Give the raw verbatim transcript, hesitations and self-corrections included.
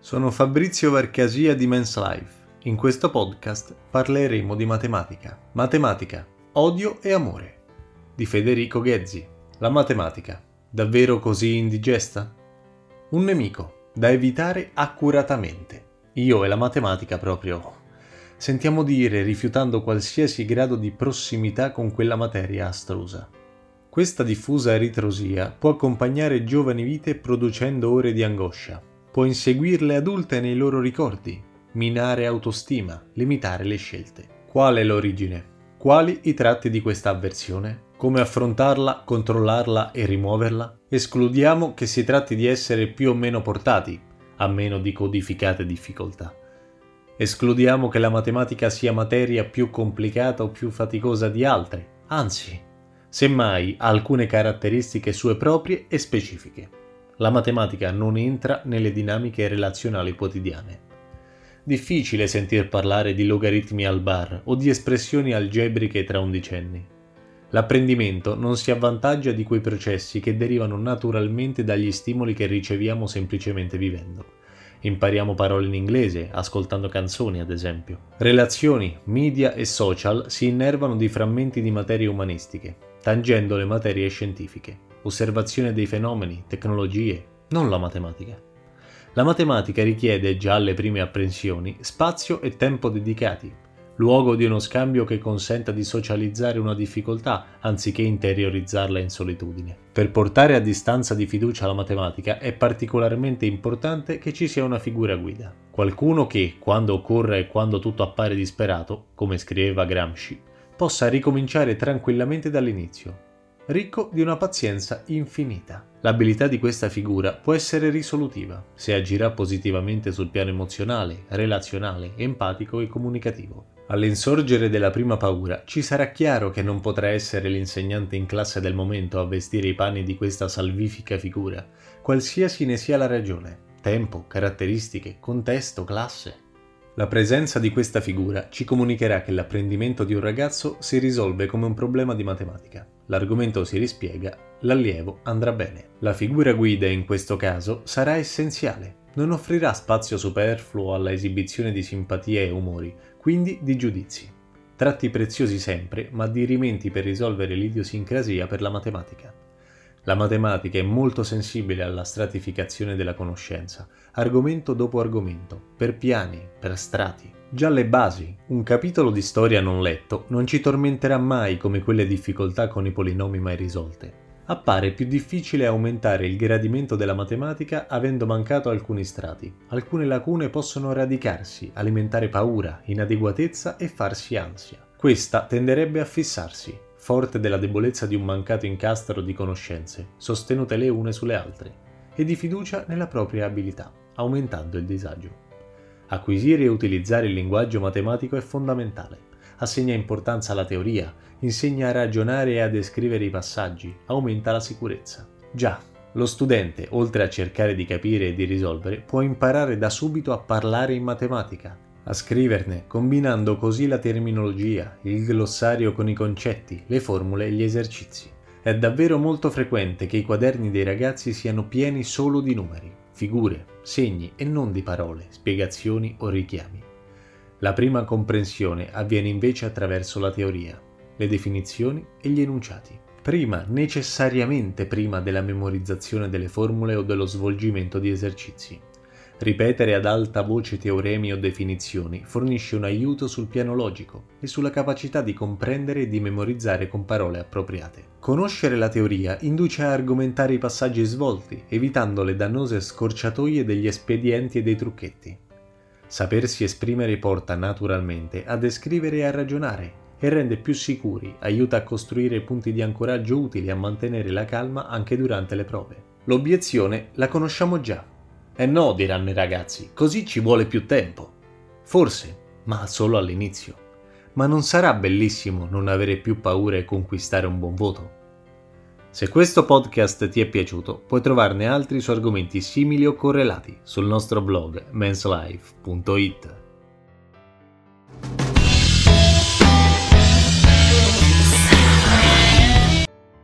Sono Fabrizio Varcasia di Men's Life. In questo podcast parleremo di matematica. Matematica, odio e amore. Di Federico Ghezzi. La matematica, davvero così indigesta? Un nemico da evitare accuratamente. Io e la matematica proprio. Sentiamo dire rifiutando qualsiasi grado di prossimità con quella materia astrusa. Questa diffusa ritrosia può accompagnare giovani vite producendo ore di angoscia. Può inseguirle adulte nei loro ricordi, minare autostima, limitare le scelte. Qual è l'origine? Quali i tratti di questa avversione? Come affrontarla, controllarla e rimuoverla? Escludiamo che si tratti di essere più o meno portati, a meno di codificate difficoltà. Escludiamo che la matematica sia materia più complicata o più faticosa di altre, anzi, semmai ha alcune caratteristiche sue proprie e specifiche. La matematica non entra nelle dinamiche relazionali quotidiane. Difficile sentir parlare di logaritmi al bar o di espressioni algebriche tra undicenni. L'apprendimento non si avvantaggia di quei processi che derivano naturalmente dagli stimoli che riceviamo semplicemente vivendo. Impariamo parole in inglese, ascoltando canzoni ad esempio. Relazioni, media e social si innervano di frammenti di materie umanistiche, tangendo le materie scientifiche. Osservazione dei fenomeni, tecnologie, non la matematica. La matematica richiede, già alle prime apprensioni, spazio e tempo dedicati, luogo di uno scambio che consenta di socializzare una difficoltà anziché interiorizzarla in solitudine. Per portare a distanza di fiducia la matematica è particolarmente importante che ci sia una figura guida. Qualcuno che, quando occorre e quando tutto appare disperato, come scriveva Gramsci, possa ricominciare tranquillamente dall'inizio, ricco di una pazienza infinita. L'abilità di questa figura può essere risolutiva, se agirà positivamente sul piano emozionale, relazionale, empatico e comunicativo. All'insorgere della prima paura, ci sarà chiaro che non potrà essere l'insegnante in classe del momento a vestire i panni di questa salvifica figura, qualsiasi ne sia la ragione, tempo, caratteristiche, contesto, classe. La presenza di questa figura ci comunicherà che l'apprendimento di un ragazzo si risolve come un problema di matematica. L'argomento si rispiega, l'allievo andrà bene. La figura guida in questo caso sarà essenziale. Non offrirà spazio superfluo alla esibizione di simpatie e umori, quindi di giudizi. Tratti preziosi sempre, ma di dirimenti per risolvere l'idiosincrasia per la matematica. La matematica è molto sensibile alla stratificazione della conoscenza, argomento dopo argomento, per piani, per strati. Già le basi, un capitolo di storia non letto, non ci tormenterà mai come quelle difficoltà con i polinomi mai risolte. Appare più difficile aumentare il gradimento della matematica avendo mancato alcuni strati. Alcune lacune possono radicarsi, alimentare paura, inadeguatezza e farsi ansia. Questa tenderebbe a fissarsi, forte della debolezza di un mancato incastro di conoscenze, sostenute le une sulle altre, e di fiducia nella propria abilità, aumentando il disagio. Acquisire e utilizzare il linguaggio matematico è fondamentale. Assegna importanza alla teoria, insegna a ragionare e a descrivere i passaggi, aumenta la sicurezza. Già, lo studente, oltre a cercare di capire e di risolvere, può imparare da subito a parlare in matematica, a scriverne, combinando così la terminologia, il glossario con i concetti, le formule e gli esercizi. È davvero molto frequente che i quaderni dei ragazzi siano pieni solo di numeri, figure, segni e non di parole, spiegazioni o richiami. La prima comprensione avviene invece attraverso la teoria, le definizioni e gli enunciati. Prima, necessariamente prima della memorizzazione delle formule o dello svolgimento di esercizi. Ripetere ad alta voce teoremi o definizioni fornisce un aiuto sul piano logico e sulla capacità di comprendere e di memorizzare con parole appropriate. Conoscere la teoria induce a argomentare i passaggi svolti, evitando le dannose scorciatoie degli espedienti e dei trucchetti. Sapersi esprimere porta naturalmente a descrivere e a ragionare e rende più sicuri, aiuta a costruire punti di ancoraggio utili a mantenere la calma anche durante le prove. L'obiezione la conosciamo già. Eh no, diranno i ragazzi, così ci vuole più tempo. Forse, ma solo all'inizio. Ma non sarà bellissimo non avere più paura e conquistare un buon voto? Se questo podcast ti è piaciuto, puoi trovarne altri su argomenti simili o correlati sul nostro blog mens life punto it.